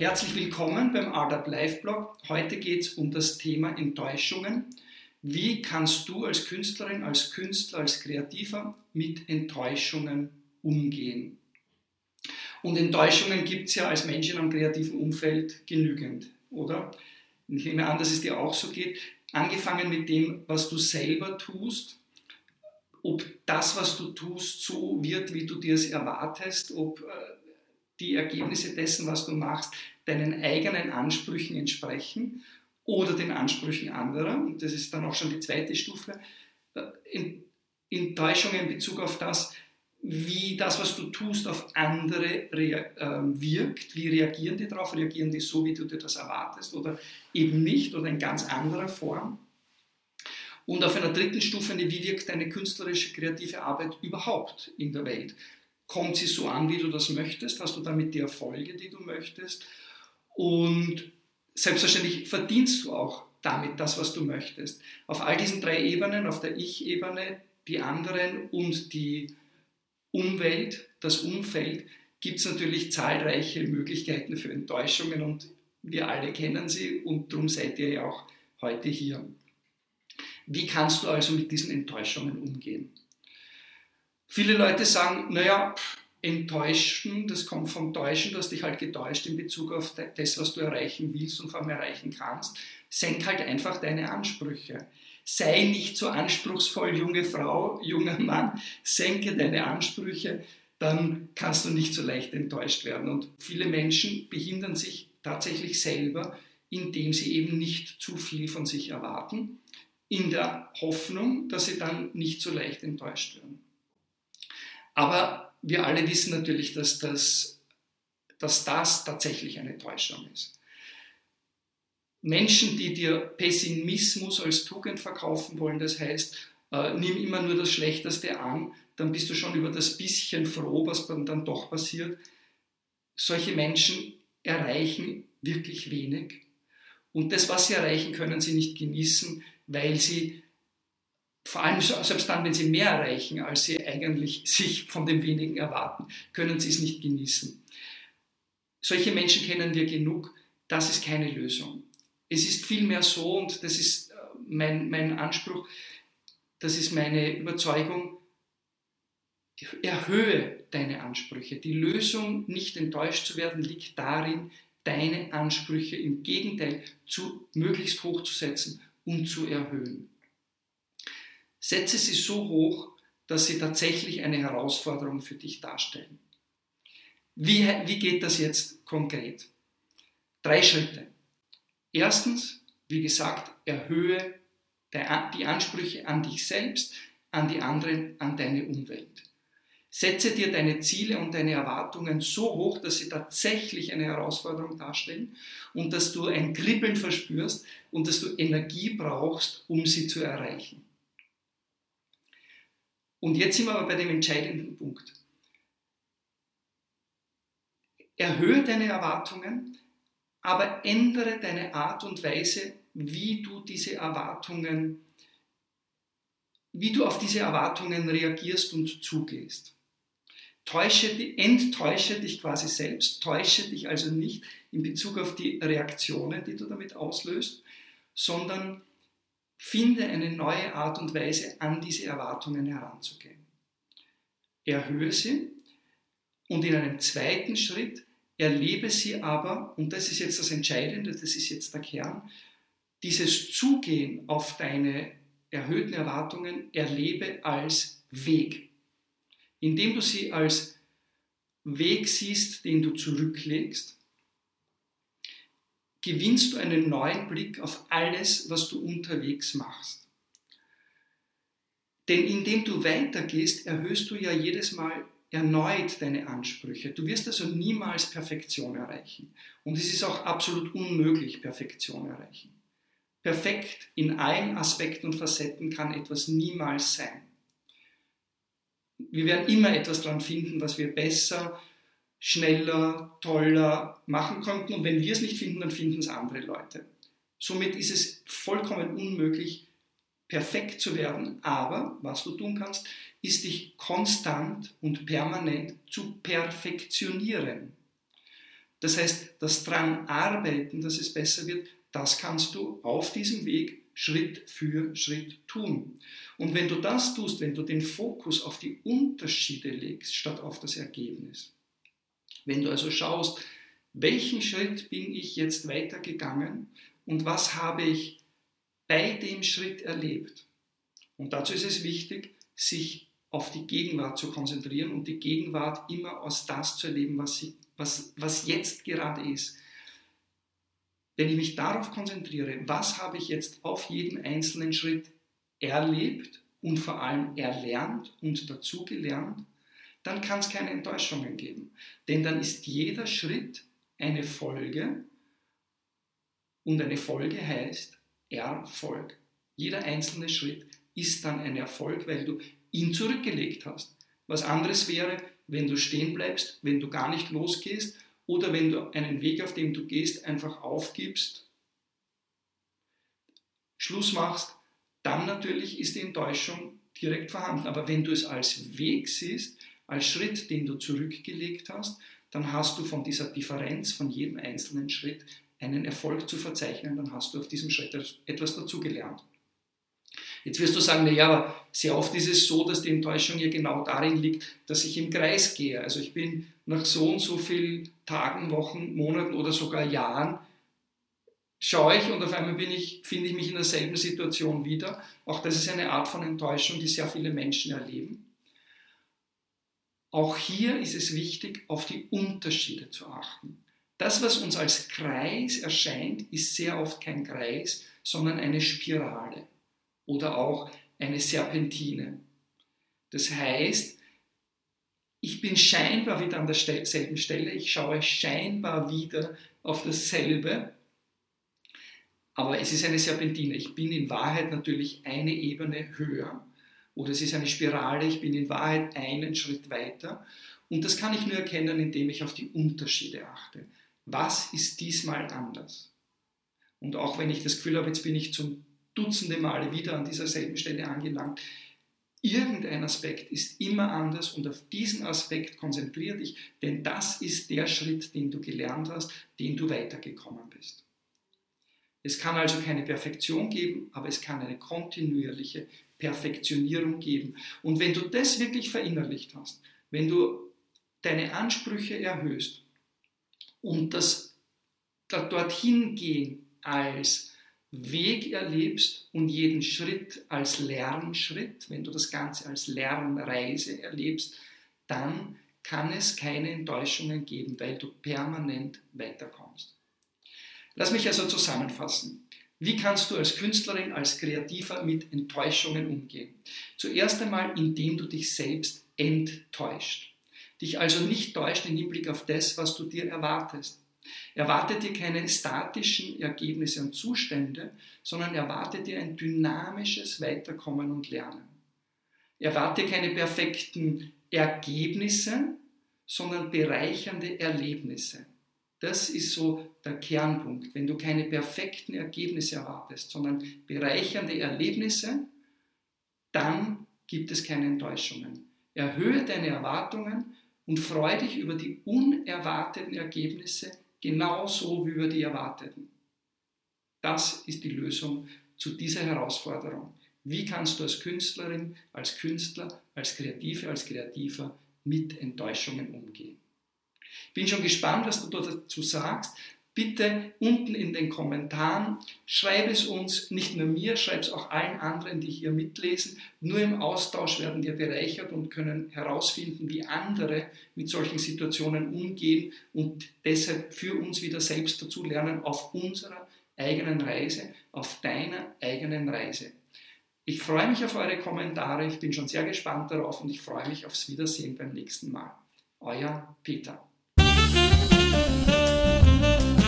Herzlich willkommen beim Art Life Blog. Heute geht es um das Thema Enttäuschungen. Wie kannst du als Künstlerin, als Künstler, als Kreativer mit Enttäuschungen umgehen? Und Enttäuschungen gibt es ja als Mensch in einem kreativen Umfeld genügend, oder? Ich nehme an, dass es dir auch so geht. Angefangen mit dem, was du selber tust, ob das, was du tust, so wird, wie du dir es erwartest, ob die Ergebnisse dessen, was du machst, deinen eigenen Ansprüchen entsprechen oder den Ansprüchen anderer. Und das ist dann auch schon die zweite Stufe. Enttäuschungen in Bezug auf das, wie das, was du tust, auf andere wirkt. Wie reagieren die darauf? Reagieren die so, wie du dir das erwartest oder eben nicht oder in ganz anderer Form? Und auf einer dritten Stufe, wie wirkt deine künstlerische, kreative Arbeit überhaupt in der Welt? Kommt sie so an, wie du das möchtest? Hast du damit die Erfolge, die du möchtest? Und selbstverständlich verdienst du auch damit das, was du möchtest. Auf all diesen drei Ebenen, auf der Ich-Ebene, die anderen und die Umwelt, das Umfeld, gibt es natürlich zahlreiche Möglichkeiten für Enttäuschungen und wir alle kennen sie und darum seid ihr ja auch heute hier. Wie kannst du also mit diesen Enttäuschungen umgehen? Viele Leute sagen, enttäuschen, das kommt vom Täuschen, du hast dich halt getäuscht in Bezug auf das, was du erreichen willst und vor allem erreichen kannst. Senk halt einfach deine Ansprüche. Sei nicht so anspruchsvoll, junge Frau, junger Mann, senke deine Ansprüche, dann kannst du nicht so leicht enttäuscht werden. Und viele Menschen behindern sich tatsächlich selber, indem sie eben nicht zu viel von sich erwarten, in der Hoffnung, dass sie dann nicht so leicht enttäuscht werden. Aber wir alle wissen natürlich, dass das tatsächlich eine Täuschung ist. Menschen, die dir Pessimismus als Tugend verkaufen wollen, das heißt, nimm immer nur das Schlechteste an, dann bist du schon über das bisschen froh, was dann doch passiert. Solche Menschen erreichen wirklich wenig. Und das, was sie erreichen, können sie nicht genießen, weil sie vor allem selbst dann, wenn sie mehr erreichen, als sie eigentlich sich von dem wenigen erwarten, können sie es nicht genießen. Solche Menschen kennen wir genug, das ist keine Lösung. Es ist vielmehr so, und das ist mein Anspruch, das ist meine Überzeugung, erhöhe deine Ansprüche. Die Lösung, nicht enttäuscht zu werden, liegt darin, deine Ansprüche im Gegenteil möglichst hoch zu setzen und zu erhöhen. Setze sie so hoch, dass sie tatsächlich eine Herausforderung für dich darstellen. Wie geht das jetzt konkret? 3 Schritte. Erstens, wie gesagt, erhöhe die Ansprüche an dich selbst, an die anderen, an deine Umwelt. Setze dir deine Ziele und deine Erwartungen so hoch, dass sie tatsächlich eine Herausforderung darstellen und dass du ein Kribbeln verspürst und dass du Energie brauchst, um sie zu erreichen. Und jetzt sind wir aber bei dem entscheidenden Punkt. Erhöhe deine Erwartungen, aber ändere deine Art und Weise, wie du auf diese Erwartungen reagierst und zugehst. Enttäusche dich quasi selbst, täusche dich also nicht in Bezug auf die Reaktionen, die du damit auslöst, sondern finde eine neue Art und Weise, an diese Erwartungen heranzugehen. Erhöhe sie und in einem zweiten Schritt erlebe sie aber, und das ist jetzt das Entscheidende, das ist jetzt der Kern, dieses Zugehen auf deine erhöhten Erwartungen erlebe als Weg. Indem du sie als Weg siehst, den du zurücklegst, gewinnst du einen neuen Blick auf alles, was du unterwegs machst. Denn indem du weitergehst, erhöhst du ja jedes Mal erneut deine Ansprüche. Du wirst also niemals Perfektion erreichen. Und es ist auch absolut unmöglich, Perfektion erreichen. Perfekt in allen Aspekten und Facetten kann etwas niemals sein. Wir werden immer etwas daran finden, was wir besser, schneller, toller machen konnten. Und wenn wir es nicht finden, dann finden es andere Leute. Somit ist es vollkommen unmöglich, perfekt zu werden. Aber was du tun kannst, ist dich konstant und permanent zu perfektionieren. Das heißt, das dran arbeiten, dass es besser wird, das kannst du auf diesem Weg Schritt für Schritt tun. Und wenn du das tust, wenn du den Fokus auf die Unterschiede legst, statt auf das Ergebnis, wenn du also schaust, welchen Schritt bin ich jetzt weitergegangen und was habe ich bei dem Schritt erlebt. Und dazu ist es wichtig, sich auf die Gegenwart zu konzentrieren und die Gegenwart immer aus das zu erleben, was jetzt gerade ist. Wenn ich mich darauf konzentriere, was habe ich jetzt auf jeden einzelnen Schritt erlebt und vor allem erlernt und dazugelernt, dann kann es keine Enttäuschungen geben. Denn dann ist jeder Schritt eine Folge und eine Folge heißt Erfolg. Jeder einzelne Schritt ist dann ein Erfolg, weil du ihn zurückgelegt hast. Was anderes wäre, wenn du stehen bleibst, wenn du gar nicht losgehst oder wenn du einen Weg, auf dem du gehst, einfach aufgibst, Schluss machst, dann natürlich ist die Enttäuschung direkt vorhanden. Aber wenn du es als Weg siehst, als Schritt, den du zurückgelegt hast, dann hast du von dieser Differenz, von jedem einzelnen Schritt, einen Erfolg zu verzeichnen, dann hast du auf diesem Schritt etwas dazugelernt. Jetzt wirst du sagen, naja, aber sehr oft ist es so, dass die Enttäuschung ja genau darin liegt, dass ich im Kreis gehe. Also ich bin nach so und so vielen Tagen, Wochen, Monaten oder sogar Jahren, schaue ich und auf einmal finde ich mich in derselben Situation wieder. Auch das ist eine Art von Enttäuschung, die sehr viele Menschen erleben. Auch hier ist es wichtig, auf die Unterschiede zu achten. Das, was uns als Kreis erscheint, ist sehr oft kein Kreis, sondern eine Spirale oder auch eine Serpentine. Das heißt, ich bin scheinbar wieder an derselben Stelle, ich schaue scheinbar wieder auf dasselbe, aber es ist eine Serpentine. Ich bin in Wahrheit natürlich eine Ebene höher oder es ist eine Spirale, ich bin in Wahrheit einen Schritt weiter und das kann ich nur erkennen, indem ich auf die Unterschiede achte. Was ist diesmal anders? Und auch wenn ich das Gefühl habe, jetzt bin ich zum dutzende Male wieder an dieser selben Stelle angelangt, irgendein Aspekt ist immer anders und auf diesen Aspekt konzentriere dich, denn das ist der Schritt, den du gelernt hast, den du weitergekommen bist. Es kann also keine Perfektion geben, aber es kann eine kontinuierliche Perfektionierung geben. Und wenn du das wirklich verinnerlicht hast, wenn du deine Ansprüche erhöhst und das dorthin gehen als Weg erlebst und jeden Schritt als Lernschritt, wenn du das Ganze als Lernreise erlebst, dann kann es keine Enttäuschungen geben, weil du permanent weiterkommst. Lass mich also zusammenfassen. Wie kannst du als Künstlerin, als Kreativer mit Enttäuschungen umgehen? Zuerst einmal, indem du dich selbst enttäuscht. Dich also nicht täuscht im Hinblick auf das, was du dir erwartest. Erwarte dir keine statischen Ergebnisse und Zustände, sondern erwarte dir ein dynamisches Weiterkommen und Lernen. Erwarte keine perfekten Ergebnisse, sondern bereichernde Erlebnisse. Das ist so der Kernpunkt. Wenn du keine perfekten Ergebnisse erwartest, sondern bereichernde Erlebnisse, dann gibt es keine Enttäuschungen. Erhöhe deine Erwartungen und freue dich über die unerwarteten Ergebnisse, genauso wie über die erwarteten. Das ist die Lösung zu dieser Herausforderung. Wie kannst du als Künstlerin, als Künstler, als Kreative, als Kreativer mit Enttäuschungen umgehen? Ich bin schon gespannt, was du dazu sagst. Bitte unten in den Kommentaren, schreib es uns, nicht nur mir, schreib es auch allen anderen, die hier mitlesen. Nur im Austausch werden wir bereichert und können herausfinden, wie andere mit solchen Situationen umgehen und deshalb für uns wieder selbst dazu lernen auf unserer eigenen Reise, auf deiner eigenen Reise. Ich freue mich auf eure Kommentare, ich bin schon sehr gespannt darauf und ich freue mich aufs Wiedersehen beim nächsten Mal. Euer Peter.